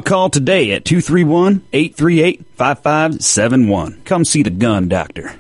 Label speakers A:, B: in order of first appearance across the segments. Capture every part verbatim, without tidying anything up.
A: call today at two three one, eight three eight, five five seven one. Come see the gun doctor.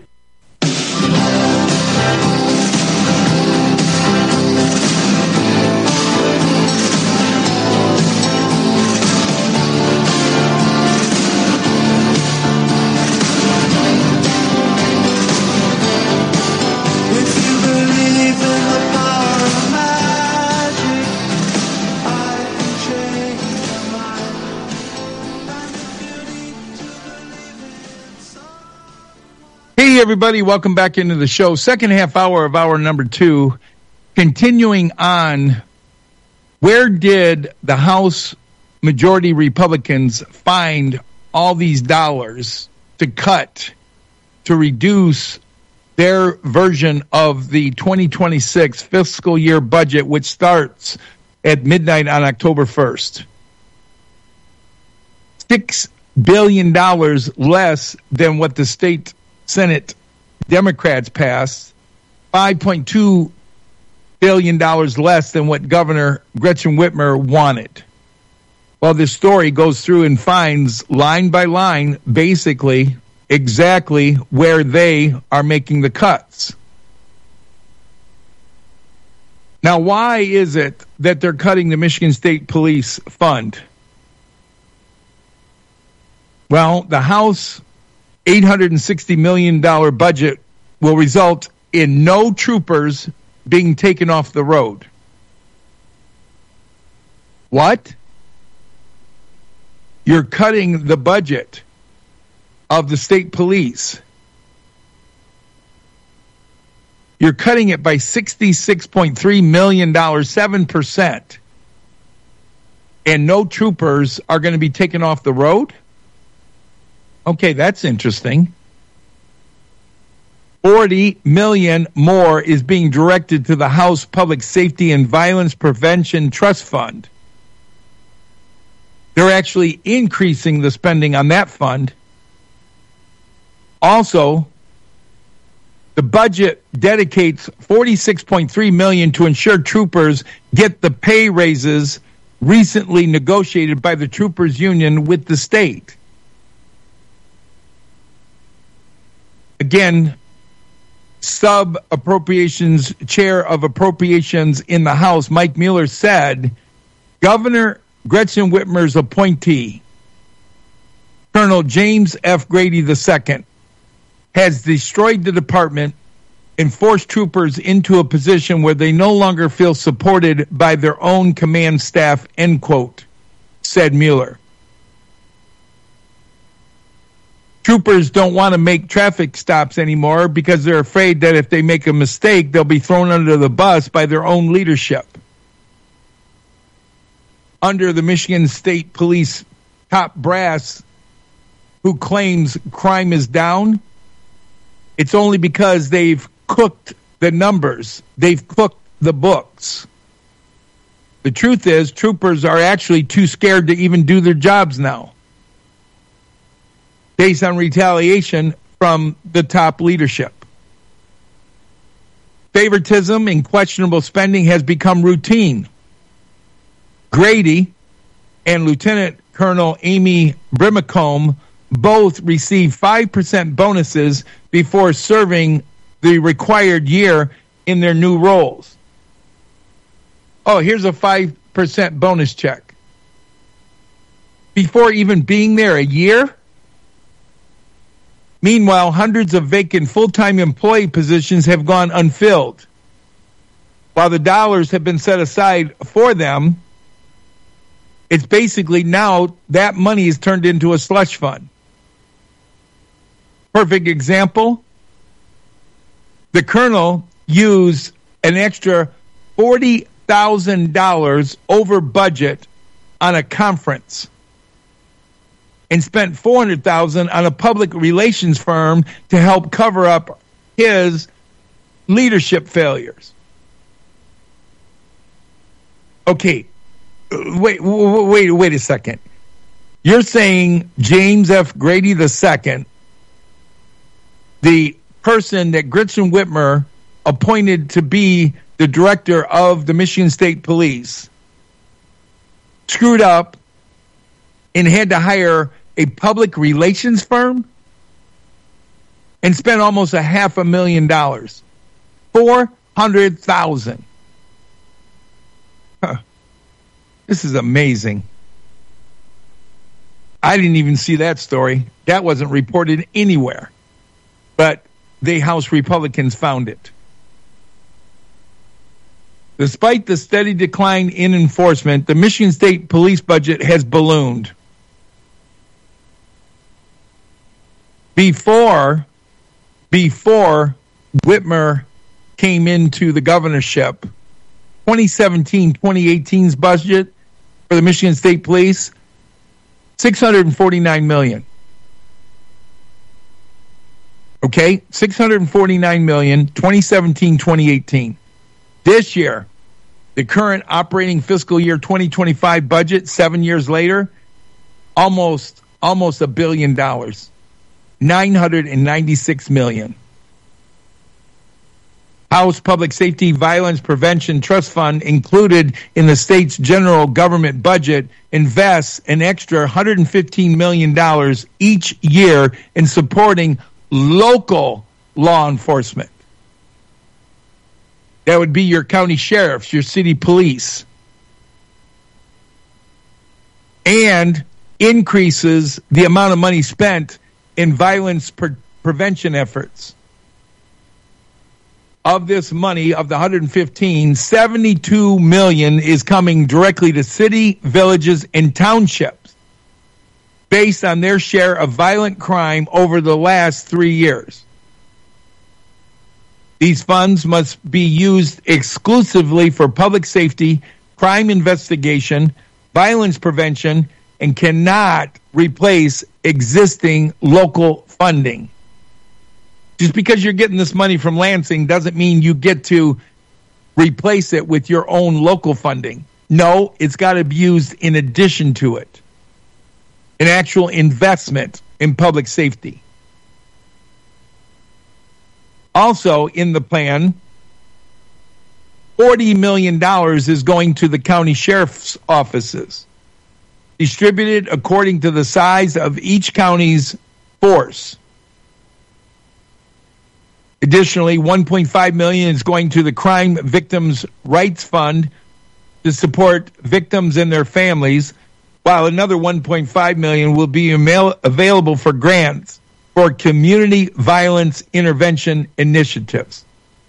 B: Hey, everybody, welcome back into the show. Second half hour of hour number two. Continuing on, where did the House majority Republicans find all these dollars to cut, to reduce their version of the twenty twenty-six fiscal year budget, which starts at midnight on October first? Six billion dollars less than what the state Senate Democrats passed, five point two billion dollars less than what Governor Gretchen Whitmer wanted. Well, this story goes through and finds line by line, basically, exactly where they are making the cuts. Now, why is it that they're cutting the Michigan State Police Fund? Well, the House eight hundred sixty million dollars budget will result in no troopers being taken off the road. What? You're cutting the budget of the state police. You're cutting it by sixty-six point three million dollars, seven percent. And no troopers are going to be taken off the road? Okay, that's interesting. forty million dollars more is being directed to the House Public Safety and Violence Prevention Trust Fund. They're actually increasing the spending on that fund. Also, the budget dedicates forty-six point three million dollars to ensure troopers get the pay raises recently negotiated by the troopers union with the state. Again, sub-appropriations, chair of appropriations in the House, Mike Mueller, said Governor Gretchen Whitmer's appointee, Colonel James F. Grady the Second, has destroyed the department and forced troopers into a position where they no longer feel supported by their own command staff, end quote, said Mueller. Troopers don't want to make traffic stops anymore because they're afraid that if they make a mistake, they'll be thrown under the bus by their own leadership. Under the Michigan State Police top brass who claims crime is down, it's only because they've cooked the numbers. They've cooked the books. The truth is, troopers are actually too scared to even do their jobs now, based on retaliation from the top leadership. Favoritism and questionable spending has become routine. Grady and Lieutenant Colonel Amy Brimacombe both received five percent bonuses before serving the required year in their new roles. Oh, here's a five percent bonus check. Before even being there a year? Meanwhile, hundreds of vacant full-time employee positions have gone unfilled. While the dollars have been set aside for them, it's basically now that money is turned into a slush fund. Perfect example, the colonel used an extra forty thousand dollars over budget on a conference and spent four hundred thousand dollars on a public relations firm to help cover up his leadership failures. Okay, wait, wait, wait a second. You're saying James F. Grady the Second, the person that Gretchen Whitmer appointed to be the director of the Michigan State Police, screwed up and had to hire a public relations firm and spent almost a half a million dollars. four hundred thousand dollars. Huh. This is amazing. I didn't even see that story. That wasn't reported anywhere. But the House Republicans found it. Despite the steady decline in enforcement, the Michigan State Police budget has ballooned. Before, before Whitmer came into the governorship, twenty seventeen twenty eighteen's budget for the Michigan State Police, six hundred forty-nine million dollars. Okay, six hundred forty-nine million dollars, twenty seventeen twenty eighteen. This year, the current operating fiscal year twenty twenty-five budget, seven years later, almost almost a billion dollars, nine hundred ninety-six million dollars. House Public Safety Violence Prevention Trust Fund, included in the state's general government budget, invests an extra one hundred fifteen million dollars each year in supporting local law enforcement. That would be your county sheriffs, your city police. And increases the amount of money spent in violence pre- prevention efforts. Of this money, of the one hundred fifteen, seventy-two million dollars is coming directly to city, villages, and townships based on their share of violent crime over the last three years. These funds must be used exclusively for public safety, crime investigation, violence prevention, and cannot replace existing local funding. Just because you're getting this money from Lansing doesn't mean you get to replace it with your own local funding. No, it's got to be used in addition to it. An actual investment in public safety. Also in the plan, forty million dollars is going to the county sheriff's offices, distributed according to the size of each county's force. Additionally, one point five million dollars is going to the Crime Victims' Rights Fund to support victims and their families, while another one point five million dollars will be avail- available for grants for community violence intervention initiatives.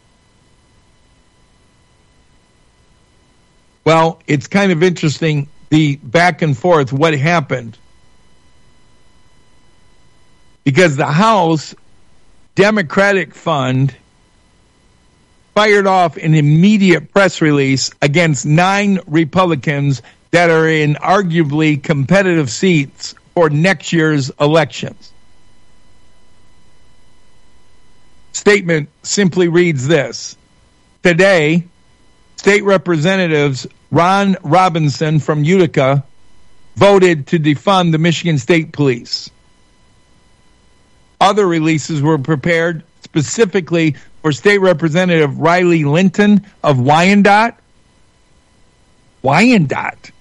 B: Well, it's kind of interesting, the back and forth, what happened. Because the House Democratic Fund fired off an immediate press release against nine Republicans that are in arguably competitive seats for next year's elections. Statement simply reads this: today, State Representatives Ron Robinson from Utica voted to defund the Michigan State Police. Other releases were prepared specifically for State Representative Riley Linton of Wyandotte. Wyandotte?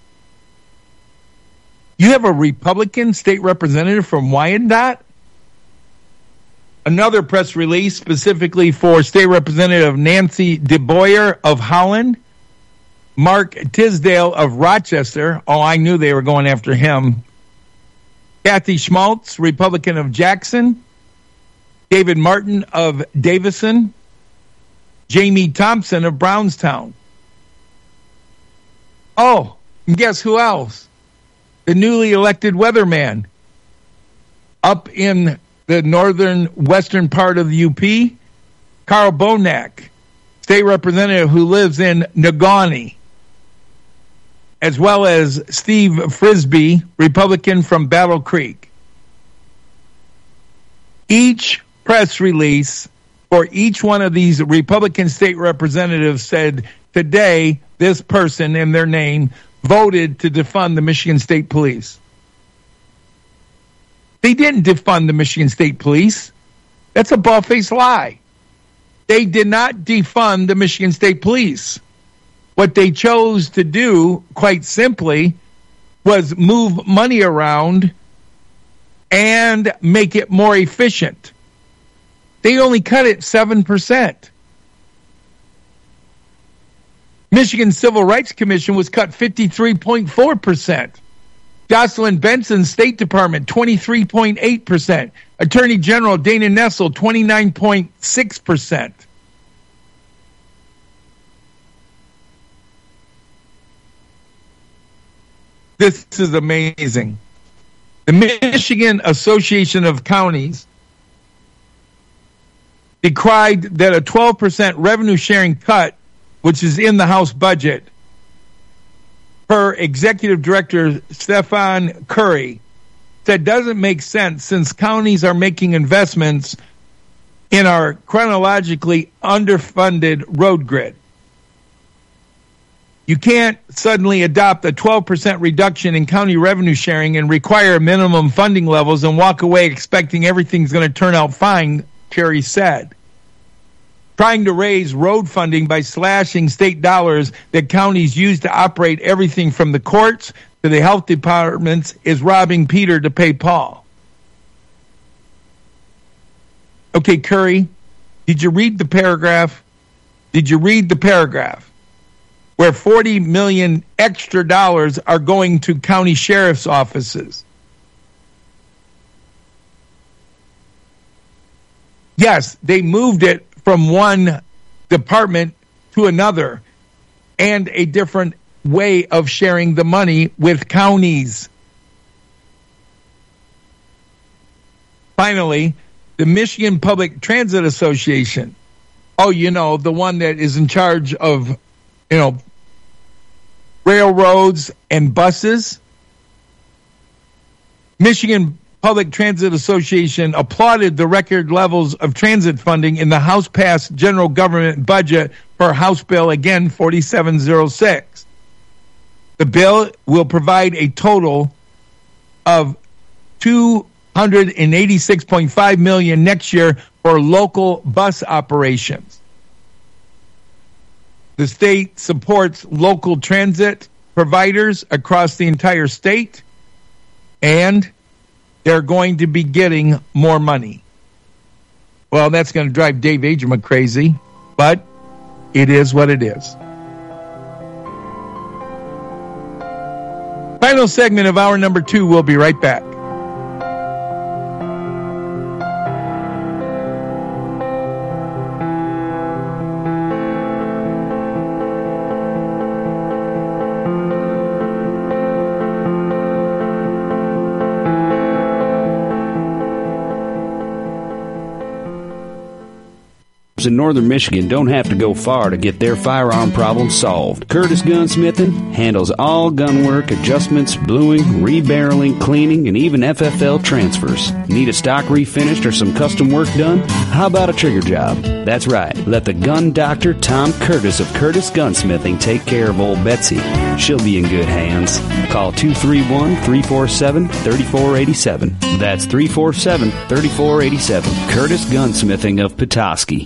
B: You have a Republican state representative from Wyandotte? Another press release specifically for State Representative Nancy DeBoyer of Holland, Mark Tisdale of Rochester. Oh, I knew they were going after him. Kathy Schmaltz, Republican of Jackson. David Martin of Davison. Jamie Thompson of Brownstown. Oh, and guess who else? The newly elected weatherman up in the northern western part of the U P, Carl Bonak, state representative who lives in Negaunee, as well as Steve Frisbee, Republican from Battle Creek. Each press release for each one of these Republican state representatives said, today, this person and their name voted to defund the Michigan State Police. They didn't defund the Michigan State Police. That's a bald-faced lie. They did not defund the Michigan State Police. What they chose to do, quite simply, was move money around and make it more efficient. They only cut it seven percent. Michigan Civil Rights Commission was cut fifty-three point four percent. Jocelyn Benson, State Department, twenty-three point eight percent. Attorney General Dana Nessel, twenty-nine point six percent. This is amazing. The Michigan Association of Counties decried that a twelve percent revenue sharing cut, which is in the House budget, per Executive Director Stephen Curry, said doesn't make sense since counties are making investments in our chronologically underfunded road grid. You can't suddenly adopt a twelve percent reduction in county revenue sharing and require minimum funding levels and walk away expecting everything's going to turn out fine, Curry said. Trying to raise road funding by slashing state dollars that counties use to operate everything from the courts to the health departments is robbing Peter to pay Paul. Okay, Curry, did you read the paragraph? Did you read the paragraph where forty million extra dollars are going to county sheriff's offices? Yes, they moved it from one department to another, and a different way of sharing the money with counties. Finally, the Michigan Public Transit Association, oh, you know, the one that is in charge of, you know, railroads and buses. Michigan Public Transit Association applauded the record levels of transit funding in the House-passed general government budget for House Bill, again, forty-seven oh six. The bill will provide a total of two hundred eighty-six point five million dollars next year for local bus operations. The state supports local transit providers across the entire state, and they're going to be getting more money. Well, that's going to drive Dave Agerman crazy, but it is what it is. Final segment of hour number two. We'll be right back.
A: In northern Michigan don't have to go far to get their firearm problem solved. Curtis Gunsmithing handles all gun work, adjustments, bluing, rebarreling, cleaning, and even F F L transfers. Need a stock refinished or some custom work done? How about a trigger job? That's right. Let the gun doctor Tom Curtis of Curtis Gunsmithing take care of old Betsy. She'll be in good hands. Call two three one, three four seven, three four eight seven. That's three four seven, three four eight seven. Curtis Gunsmithing of Petoskey.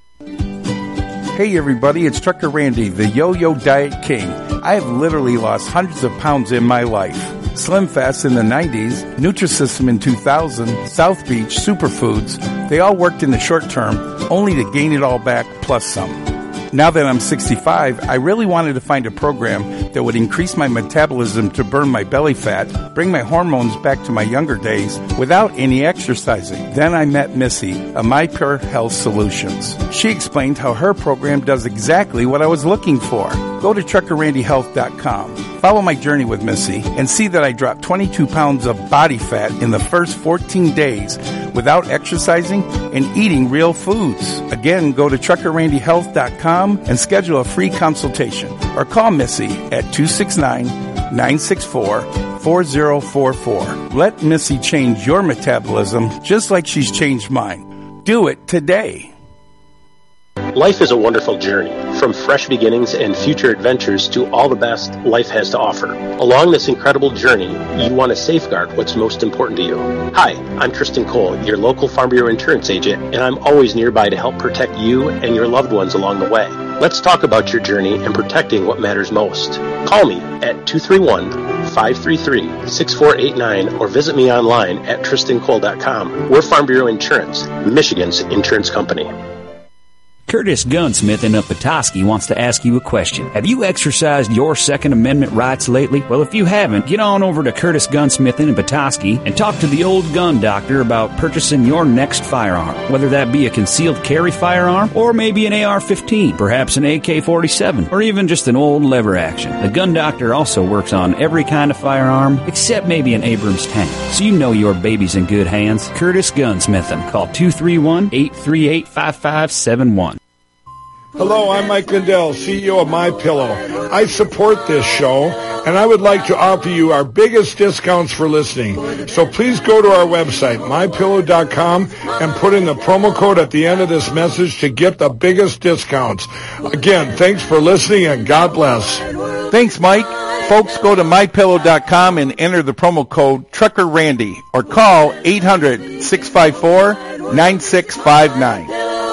C: Hey everybody, it's Trucker Randy, the Yo-Yo Diet King. I have literally lost hundreds of pounds in my life. Slim Fast in the nineties, Nutrisystem in two thousand, South Beach, Superfoods, they all worked in the short term, only to gain it all back plus some. Now that I'm sixty-five, I really wanted to find a program that would increase my metabolism to burn my belly fat, bring my hormones back to my younger days without any exercising. Then I met Missy of My Pure Health Solutions. She explained how her program does exactly what I was looking for. Go to trucker randy health dot com. Follow my journey with Missy and see that I dropped twenty-two pounds of body fat in the first fourteen days without exercising and eating real foods. Again, go to trucker randy health dot com and schedule a free consultation or call Missy at two six nine, nine six four, four zero four four. Let Missy change your metabolism just like she's changed mine. Do it today.
D: Life is a wonderful journey, from fresh beginnings and future adventures to all the best life has to offer. Along this incredible journey, you want to safeguard what's most important to you. Hi, I'm Tristan Cole, your local Farm Bureau insurance agent, and I'm always nearby to help protect you and your loved ones along the way. Let's talk about your journey and protecting what matters most. Call me at two three one, five three three, six four eight nine or visit me online at tristan cole dot com. We're Farm Bureau Insurance, Michigan's insurance company.
A: Curtis Gunsmith of Petoskey wants to ask you a question. Have you exercised your Second Amendment rights lately? Well, if you haven't, get on over to Curtis Gunsmith in Petoskey and talk to the old gun doctor about purchasing your next firearm. Whether that be a concealed carry firearm or maybe an A R fifteen, perhaps an A K forty-seven, or even just an old lever action. The gun doctor also works on every kind of firearm except maybe an Abrams tank. So you know your baby's in good hands. Curtis Gunsmith. Call two three one, eight three eight, five five seven one.
E: Hello, I'm Mike Lindell, C E O of MyPillow. I support this show, and I would like to offer you our biggest discounts for listening. So please go to our website, my pillow dot com, and put in the promo code at the end of this message to get the biggest discounts. Again, thanks for listening, and God bless.
C: Thanks, Mike. Folks, go to my pillow dot com and enter the promo code Trucker Randy or call eight hundred, six five four, nine six five nine.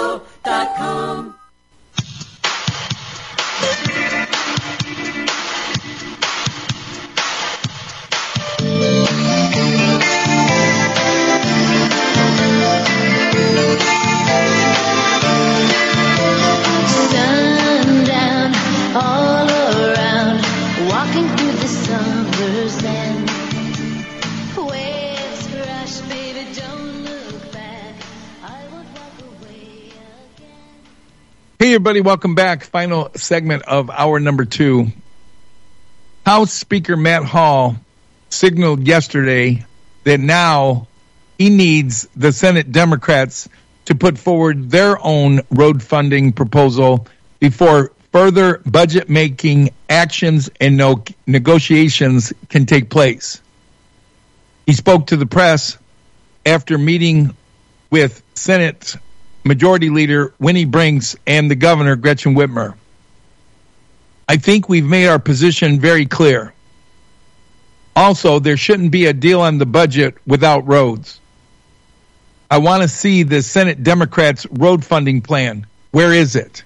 B: Hey, everybody, welcome back. Final segment of hour number two. House Speaker Matt Hall signaled yesterday that now he needs the Senate Democrats to put forward their own road funding proposal before further budget-making actions and no negotiations can take place. He spoke to the press after meeting with Senate Majority Leader Winnie Brinks and the Governor Gretchen Whitmer. I think we've made our position very clear. Also, there shouldn't be a deal on the budget without roads. I want to see the Senate Democrats' road funding plan. Where is it?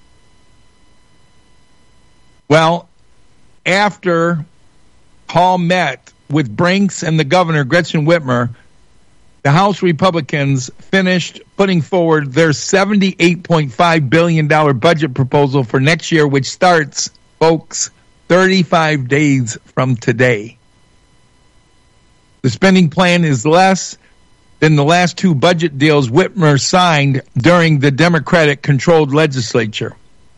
B: Well, after Hall met with Brinks and the Governor Gretchen Whitmer, the House Republicans finished putting forward their seventy-eight point five billion dollars budget proposal for next year, which starts, folks, thirty-five days from today. The spending plan is less than the last two budget deals Whitmer signed during the Democratic-controlled legislature.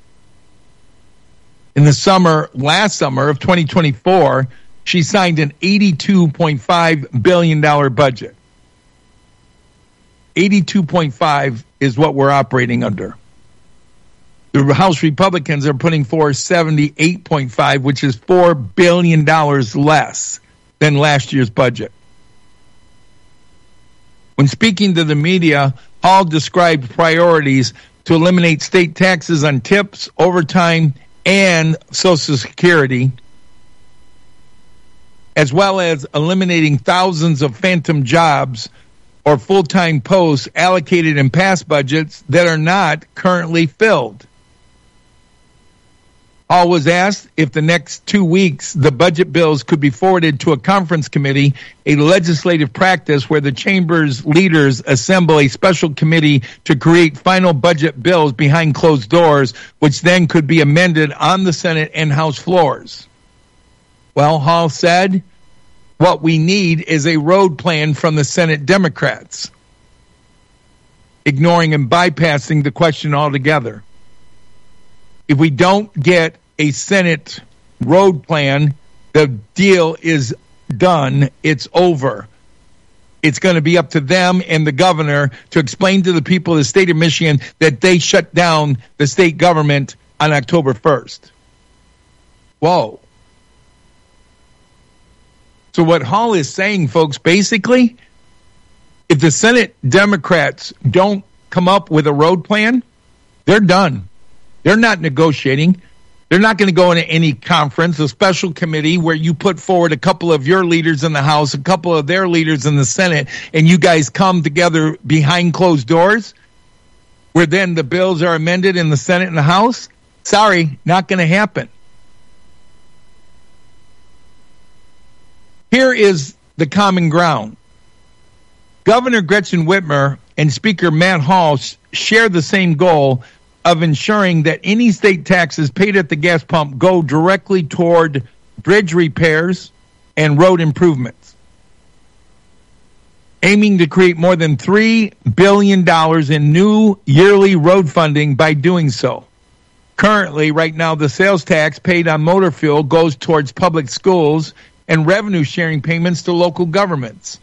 B: In the summer, last summer of twenty twenty-four, she signed an eighty-two point five billion dollars budget. eighty-two point five is what we're operating under. The House Republicans are putting forth seventy-eight point five, which is four billion dollars less than last year's budget. When speaking to the media, Hall described priorities to eliminate state taxes on tips, overtime, and Social Security, as well as eliminating thousands of phantom jobs or full-time posts allocated in past budgets that are not currently filled. Hall was asked if the next two weeks the budget bills could be forwarded to a conference committee, a legislative practice where the chamber's leaders assemble a special committee to create final budget bills behind closed doors, which then could be amended on the Senate and House floors. Well, Hall said, what we need is a road plan from the Senate Democrats, ignoring and bypassing the question altogether. If we don't get a Senate road plan, the deal is done. It's over. It's going to be up to them and the governor to explain to the people of the state of Michigan that they shut down the state government on October first. Whoa. So what Hall is saying, folks, basically, if the Senate Democrats don't come up with a road plan, they're done. They're not negotiating. They're not going to go into any conference, a special committee where you put forward a couple of your leaders in the House, a couple of their leaders in the Senate, and you guys come together behind closed doors, where then the bills are amended in the Senate and the House. Sorry, not going to happen. Here is the common ground. Governor Gretchen Whitmer and Speaker Matt Hall share the same goal of ensuring that any state taxes paid at the gas pump go directly toward bridge repairs and road improvements, aiming to create more than three billion dollars in new yearly road funding by doing so. Currently, right now, the sales tax paid on motor fuel goes towards public schools and revenue sharing payments to local governments.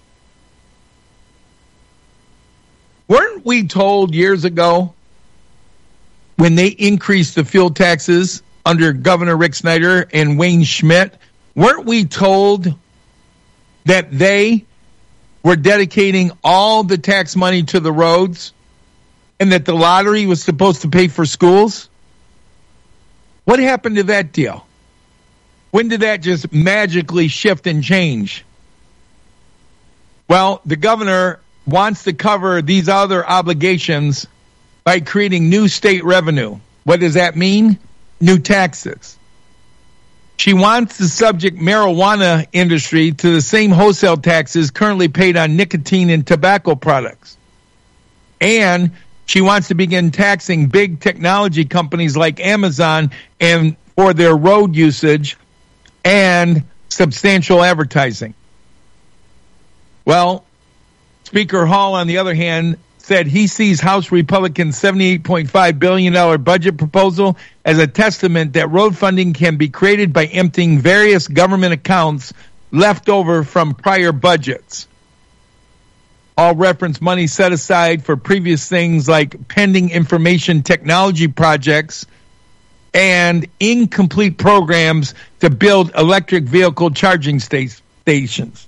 B: Weren't we told years ago, when they increased the fuel taxes under Governor Rick Snyder and Wayne Schmidt, weren't we told that they were dedicating all the tax money to the roads and that the lottery was supposed to pay for schools? What happened to that deal? When did that just magically shift and change? Well, the governor wants to cover these other obligations by creating new state revenue. What does that mean? New taxes. She wants to subject marijuana industry to the same wholesale taxes currently paid on nicotine and tobacco products. And she wants to begin taxing big technology companies like Amazon and for their road usage and substantial advertising. Well, Speaker Hall, on the other hand, said he sees House Republicans' seventy-eight point five billion dollars budget proposal as a testament that road funding can be created by emptying various government accounts left over from prior budgets. All reference money set aside for previous things like pending information technology projects and incomplete programs to build electric vehicle charging stations.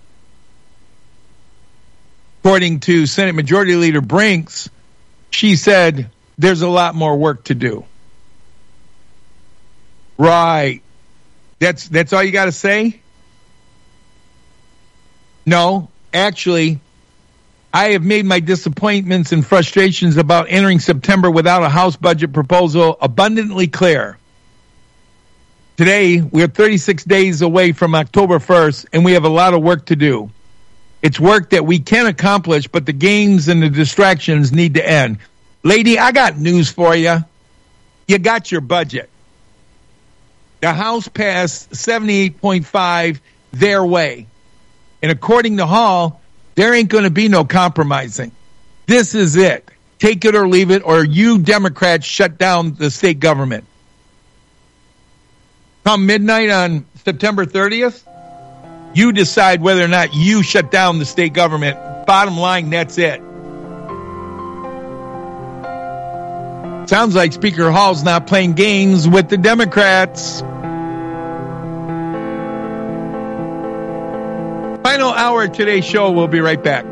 B: According to Senate Majority Leader Brinks, she said there's a lot more work to do. Right. That's that's all you got to say? No, actually, I have made my disappointments and frustrations about entering September without a House budget proposal abundantly clear. Today, we're thirty-six days away from October first, and we have a lot of work to do. It's work that we can accomplish, but the games and the distractions need to end. Lady, I got news for you. You got your budget. The House passed seventy-eight point five their way. And according to Hall, there ain't going to be no compromising. This is it. Take it or leave it, or you Democrats shut down the state government. Come midnight on September thirtieth, you decide whether or not you shut down the state government. Bottom line, that's it. Sounds like Speaker Hall's not playing games with the Democrats. Final hour of today's show. We'll be right back.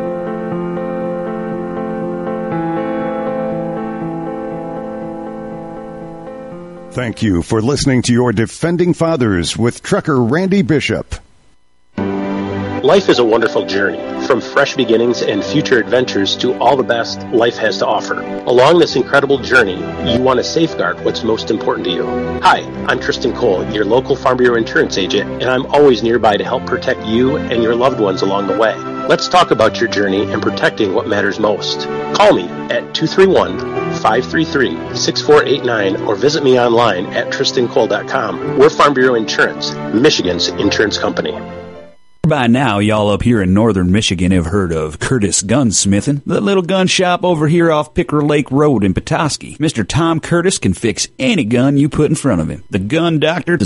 F: Thank you for listening to your Defending Fathers with Trucker Randy Bishop.
D: Life is a wonderful journey, from fresh beginnings and future adventures to all the best life has to offer. Along this incredible journey, you want to safeguard what's most important to you. Hi, I'm Tristan Cole, your local Farm Bureau insurance agent, and I'm always nearby to help protect you and your loved ones along the way. Let's talk about your journey and protecting what matters most. Call me at two three one, five three three, six four eight nine or visit me online at tristan cole dot com. We're Farm Bureau Insurance, Michigan's insurance company.
A: By now, y'all up here in northern Michigan have heard of Curtis Gunsmithing, the little gun shop over here off Picker Lake Road in Petoskey. Mister Tom Curtis can fix any gun you put in front of him. The gun doctor